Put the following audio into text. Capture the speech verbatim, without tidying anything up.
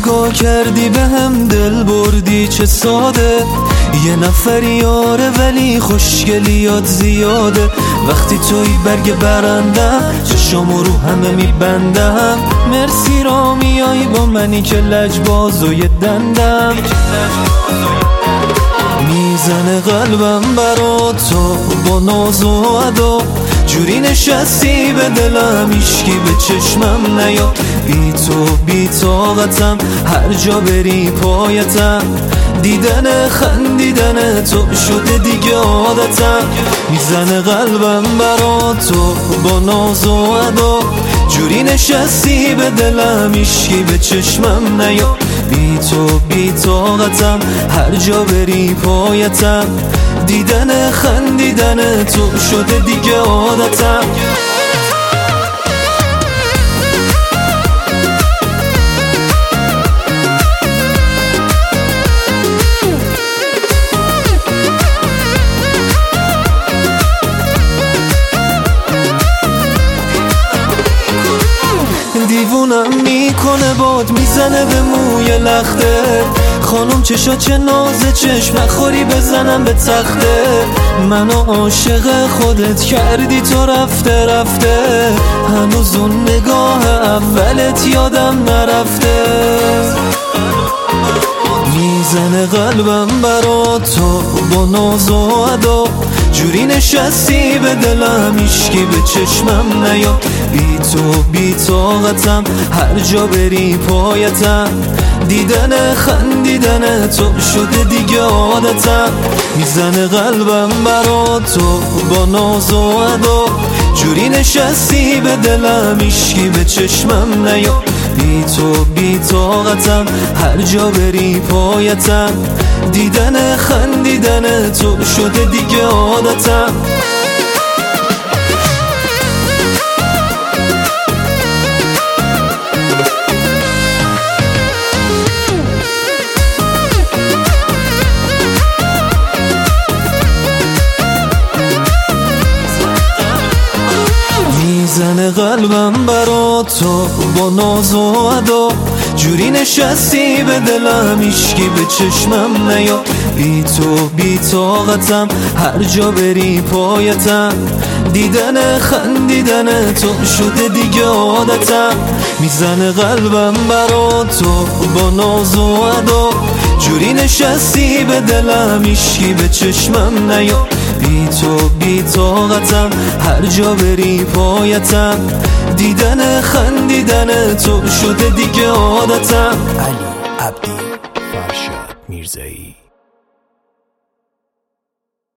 نگاه کردی به هم دل بردی چه ساده، یه نفر یاره ولی خوشگلیات زیاده. وقتی توی برگ برندم چشامو رو همه میبندم، مرسی را میای با منی که لجبازوی دندم. میزنه قلبم برا تو با ناز و ادا، جوری نشستی به دلم ایشکی به چشمم نیا. بی تو بی طاقتم هر جا بری پایتم، دیدن خندیدن تو شده دیگه عادتم. میزنه قلبم برا تو با ناز و ادا، جوری نشستی به دلم ایشکی به چشمم نیا. بی تو بی طاقتم هر جا بری پایتم، دیدن خندیدن تو شده دیگه عادتم. دیوونم میکنه باد میزنه به موی لخته، خانم چشا چه نازه چشم نخوری بزنم به تخته. منو عاشق خودت کردی تو رفته رفته، هنوز اون نگاه اولت یادم نرفته. میزنه قلبم برا تو با ناز و ادا، جوری نشستی به دلم ایشکی به چشمم نیا. بی تو بی طاقتم هر جا بری پایتم، دیدن خندیدن تو شده دیگه عادتم. میزنه قلبم برا تو با ناز و ادا، جوری نشستی به دلم ایشکی به چشمم نیا. بی تو بی طاقتم هر جا بری پایتم، دیدن خندیدن تو شده دیگه عادتم. میزنه قلبم برا تو با ناز و ادا، جوری نشستی به دلم ایشکی به چشمم نیا. بی تو بی طاقتم هر جا بری پایتم، دیدن خندیدن تو شده دیگه عادتم. میزنه قلبم برا تو با ناز و ادا، جوری نشستی به دلم ایشکی به چشمم نیا. بی تو بی طاقتم هر جا بری پایتم، دیدن خندیدن تو شده دیگه عادتم. علی عبدی فرشاد میرزایی.